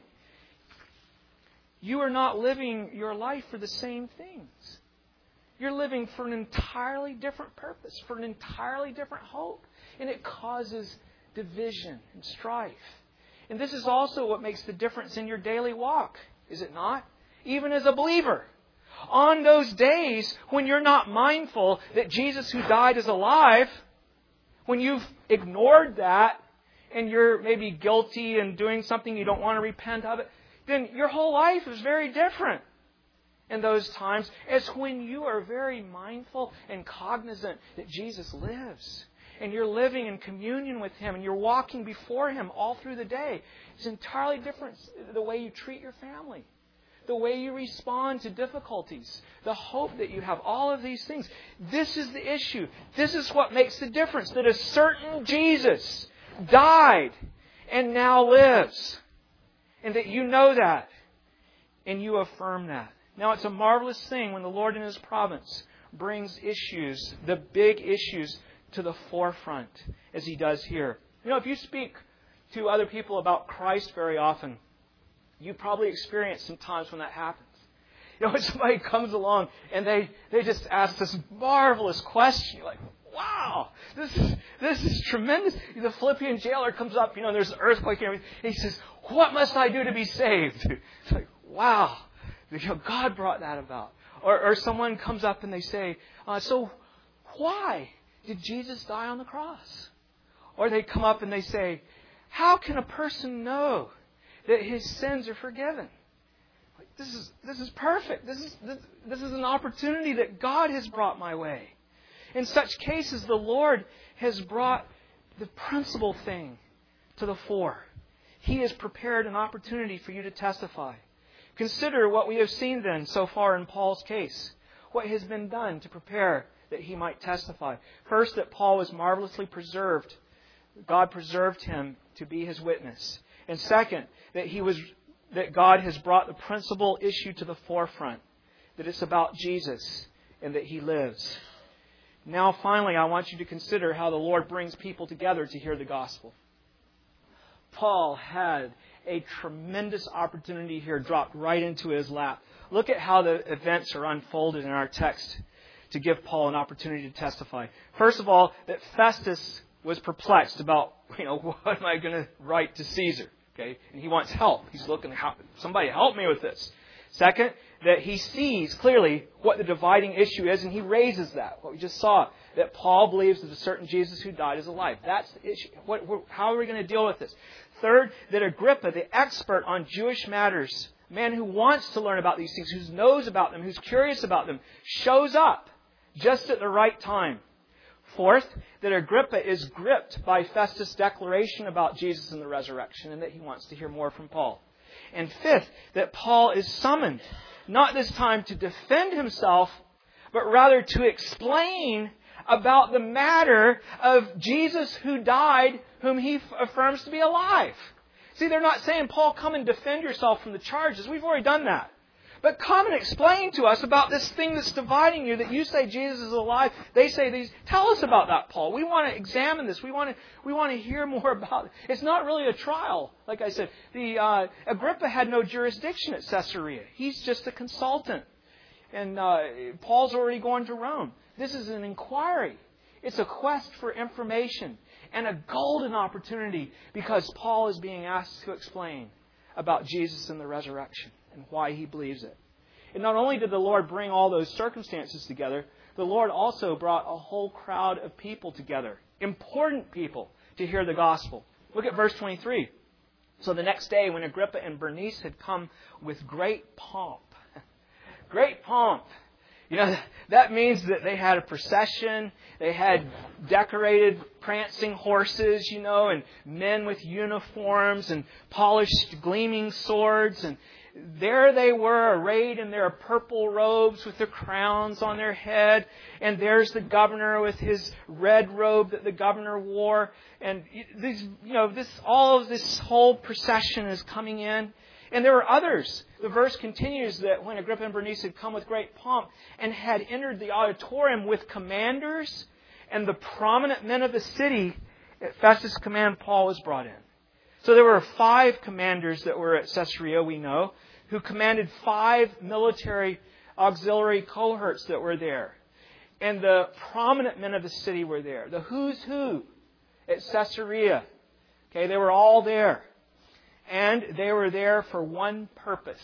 You are not living your life for the same things. You're living for an entirely different purpose, for an entirely different hope. And it causes division and strife. And this is also what makes the difference in your daily walk, is it not? Even as a believer. On those days when you're not mindful that Jesus who died is alive, when you've ignored that and you're maybe guilty and doing something you don't want to repent of it, then your whole life is very different in those times as when you are very mindful and cognizant that Jesus lives. And you're living in communion with Him and you're walking before Him all through the day. It's entirely different the way you treat your family, the way you respond to difficulties, the hope that you have, all of these things. This is the issue. This is what makes the difference, that a certain Jesus died and now lives. And that you know that and you affirm that. Now, it's a marvelous thing when the Lord in His providence brings issues, the big issues, to the forefront, as He does here. You know, if you speak to other people about Christ very often, you probably experience some times when that happens. You know, when somebody comes along and they just ask this marvelous question, you're like, wow, this is tremendous. The Philippian jailer comes up, and there's an earthquake and everything. And he says, what must I do to be saved? It's like, wow, God brought that about. Or someone comes up and they say, so why did Jesus die on the cross? Or they come up and they say, how can a person know that his sins are forgiven? This is perfect. This is an opportunity that God has brought my way. In such cases, the Lord has brought the principal thing to the fore. He has prepared an opportunity for you to testify. Consider what we have seen then so far in Paul's case. What has been done to prepare that he might testify. First, that Paul was marvelously preserved. God preserved him to be his witness. And second, that God has brought the principal issue to the forefront. That it's about Jesus and that He lives. Now, finally, I want you to consider how the Lord brings people together to hear the gospel. Paul had a tremendous opportunity here dropped right into his lap. Look at how the events are unfolded in our text to give Paul an opportunity to testify. First of all, that Festus was perplexed about, what am I going to write to Caesar? Okay, and he wants help. He's looking, somebody help me with this. Second, that he sees clearly what the dividing issue is, and he raises that. What we just saw, that Paul believes that a certain Jesus who died is alive. That's the issue. How are we going to deal with this? Third, that Agrippa, the expert on Jewish matters, a man who wants to learn about these things, who knows about them, who's curious about them, shows up just at the right time. Fourth, that Agrippa is gripped by Festus' declaration about Jesus and the resurrection, and that he wants to hear more from Paul. And fifth, that Paul is summoned, not this time to defend himself, but rather to explain about the matter of Jesus who died, whom he affirms to be alive. See, they're not saying, Paul, come and defend yourself from the charges. We've already done that. But come and explain to us about this thing that's dividing you, that you say Jesus is alive. They say these. Tell us about that, Paul. We want to examine this. We want to hear more about it. It's not really a trial. Like I said, Agrippa had no jurisdiction at Caesarea. He's just a consultant. And Paul's already going to Rome. This is an inquiry. It's a quest for information and a golden opportunity because Paul is being asked to explain about Jesus and the resurrection and why he believes it. And not only did the Lord bring all those circumstances together, the Lord also brought a whole crowd of people together, important people, to hear the gospel. Look at verse 23. So the next day, when Agrippa and Bernice had come with great pomp, that means that they had a procession, they had decorated prancing horses, and men with uniforms and polished gleaming swords. And there they were, arrayed in their purple robes with their crowns on their head. And there's the governor with his red robe that the governor wore. And all of this whole procession is coming in. And there were others. The verse continues that when Agrippa and Bernice had come with great pomp and had entered the auditorium with commanders and the prominent men of the city, at Festus' command, Paul was brought in. So there were 5 commanders that were at Caesarea, we know, who commanded 5 military auxiliary cohorts that were there. And the prominent men of the city were there. The who's who at Caesarea. Okay, they were all there. And they were there for one purpose.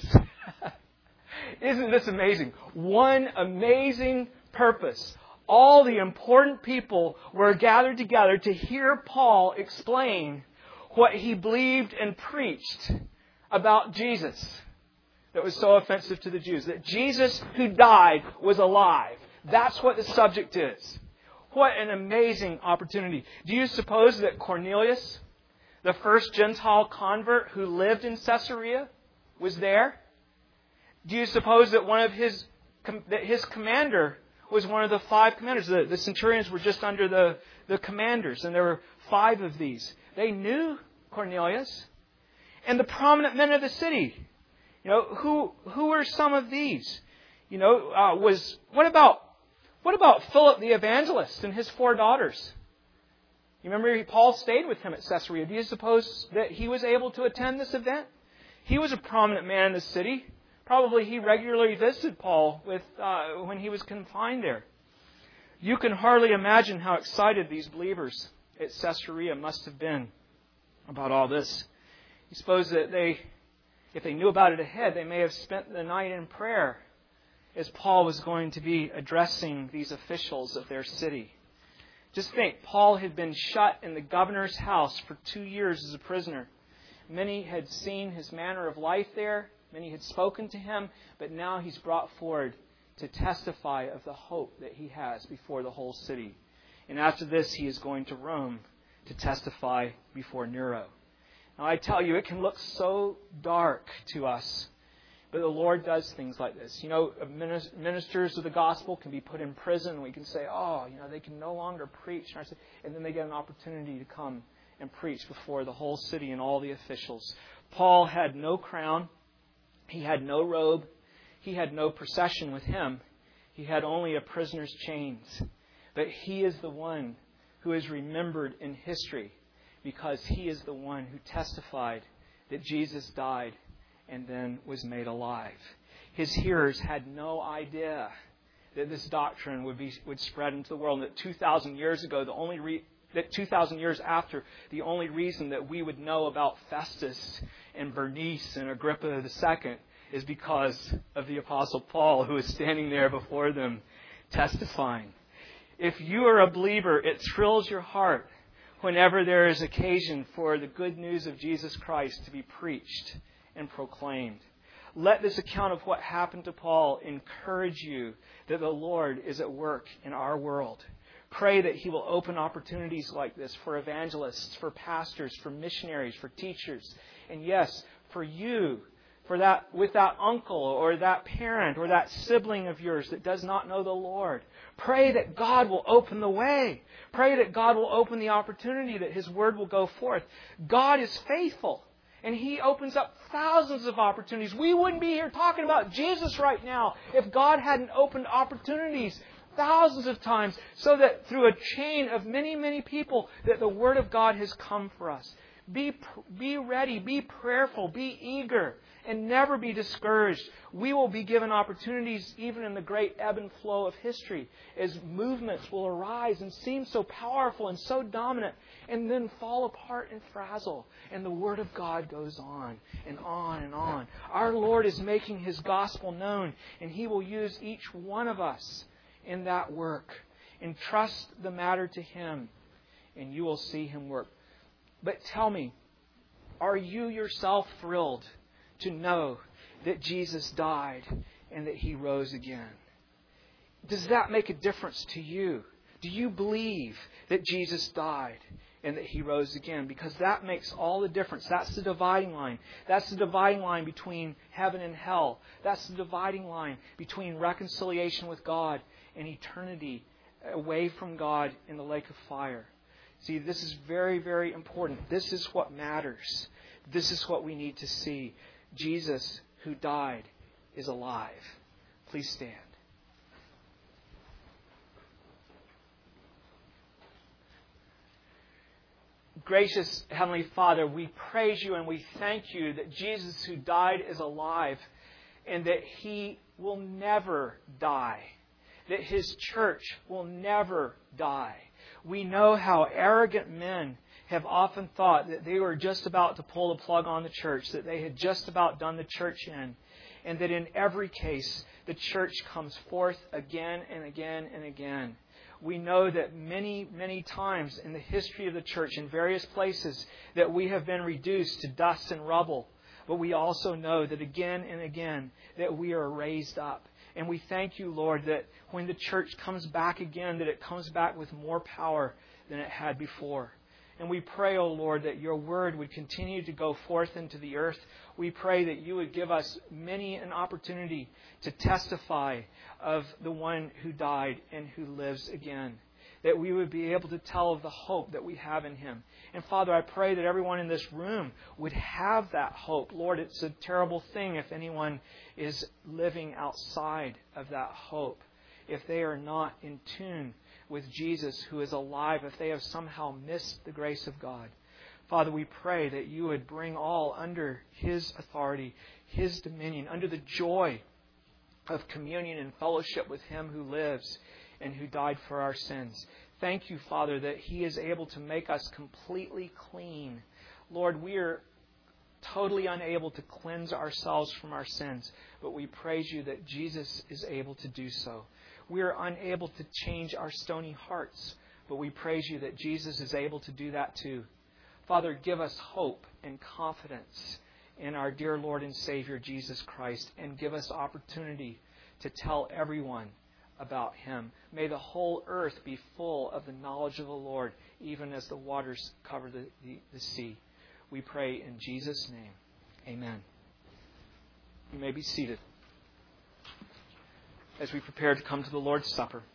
Isn't this amazing? One amazing purpose. All the important people were gathered together to hear Paul explain what he believed and preached about Jesus that was so offensive to the Jews. That Jesus who died was alive. That's what the subject is. What an amazing opportunity. Do you suppose that Cornelius, the first Gentile convert who lived in Caesarea, was there? Do you suppose that his commander was one of the 5 commanders? The centurions were just under the commanders, and there were 5 of these. They knew Cornelius and the prominent men of the city. Who were some of these? What about Philip the evangelist and his 4 daughters? You remember Paul stayed with him at Caesarea. Do you suppose that he was able to attend this event? He was a prominent man in the city. Probably he regularly visited Paul when he was confined there. You can hardly imagine how excited these believers at Caesarea must have been about all this. You suppose that if they knew about it ahead, they may have spent the night in prayer as Paul was going to be addressing these officials of their city. Just think, Paul had been shut in the governor's house for 2 years as a prisoner. Many had seen his manner of life there. Many had spoken to him. But now he's brought forward to testify of the hope that he has before the whole city. And after this, he is going to Rome to testify before Nero. Now, I tell you, it can look so dark to us. But the Lord does things like this. Ministers of the gospel can be put in prison. We can say, they can no longer preach. And then they get an opportunity to come and preach before the whole city and all the officials. Paul had no crown. He had no robe. He had no procession with him. He had only a prisoner's chains. But he is the one who is remembered in history because he is the one who testified that Jesus died and then was made alive. His hearers had no idea that this doctrine would spread into the world. And that 2,000 years ago, 2,000 years after, the only reason that we would know about Festus and Bernice and Agrippa II is because of the Apostle Paul, who is standing there before them testifying. If you are a believer, it thrills your heart whenever there is occasion for the good news of Jesus Christ to be preached and proclaimed. Let this account of what happened to Paul encourage you that the Lord is at work in our world. Pray that He will open opportunities like this for evangelists, for pastors, for missionaries, for teachers. And yes, for you, with that uncle or that parent or that sibling of yours that does not know the Lord. Pray that God will open the way. Pray that God will open the opportunity, that His Word will go forth. God is faithful. And He opens up thousands of opportunities. We wouldn't be here talking about Jesus right now if God hadn't opened opportunities thousands of times, so that through a chain of many, many people that the Word of God has come for us. Be ready, be prayerful, be eager, and never be discouraged. We will be given opportunities even in the great ebb and flow of history as movements will arise and seem so powerful and so dominant and then fall apart and frazzle. And the Word of God goes on and on and on. Our Lord is making His gospel known, and He will use each one of us in that work. Entrust the matter to Him, and you will see Him work. But tell me, are you yourself thrilled to know that Jesus died and that He rose again? Does that make a difference to you? Do you believe that Jesus died and that He rose again, because that makes all the difference. That's the dividing line. That's the dividing line between heaven and hell. That's the dividing line between reconciliation with God and eternity away from God in the lake of fire. See, this is very, very important. This is what matters. This is what we need to see. Jesus, who died, is alive. Please stand. Gracious Heavenly Father, we praise You and we thank You that Jesus, who died, is alive, and that He will never die, that His church will never die. We know how arrogant men have often thought that they were just about to pull the plug on the church, that they had just about done the church in, and that in every case the church comes forth again and again and again. We know that many, many times in the history of the church, in various places, that we have been reduced to dust and rubble. But we also know that again and again that we are raised up. And we thank You, Lord, that when the church comes back again, that it comes back with more power than it had before. And we pray, O Lord, that Your word would continue to go forth into the earth. We pray that You would give us many an opportunity to testify of the one who died and who lives again. That we would be able to tell of the hope that we have in Him. And Father, I pray that everyone in this room would have that hope. Lord, it's a terrible thing if anyone is living outside of that hope. If they are not in tune with Jesus, who is alive, if they have somehow missed the grace of God. Father, we pray that You would bring all under His authority, His dominion, under the joy of communion and fellowship with Him who lives and who died for our sins. Thank You, Father, that He is able to make us completely clean. Lord, we are totally unable to cleanse ourselves from our sins, but we praise You that Jesus is able to do so. We are unable to change our stony hearts, but we praise You that Jesus is able to do that too. Father, give us hope and confidence in our dear Lord and Savior, Jesus Christ, and give us opportunity to tell everyone about Him. May the whole earth be full of the knowledge of the Lord, even as the waters cover the sea. We pray in Jesus' name. Amen. You may be seated as we prepare to come to the Lord's Supper.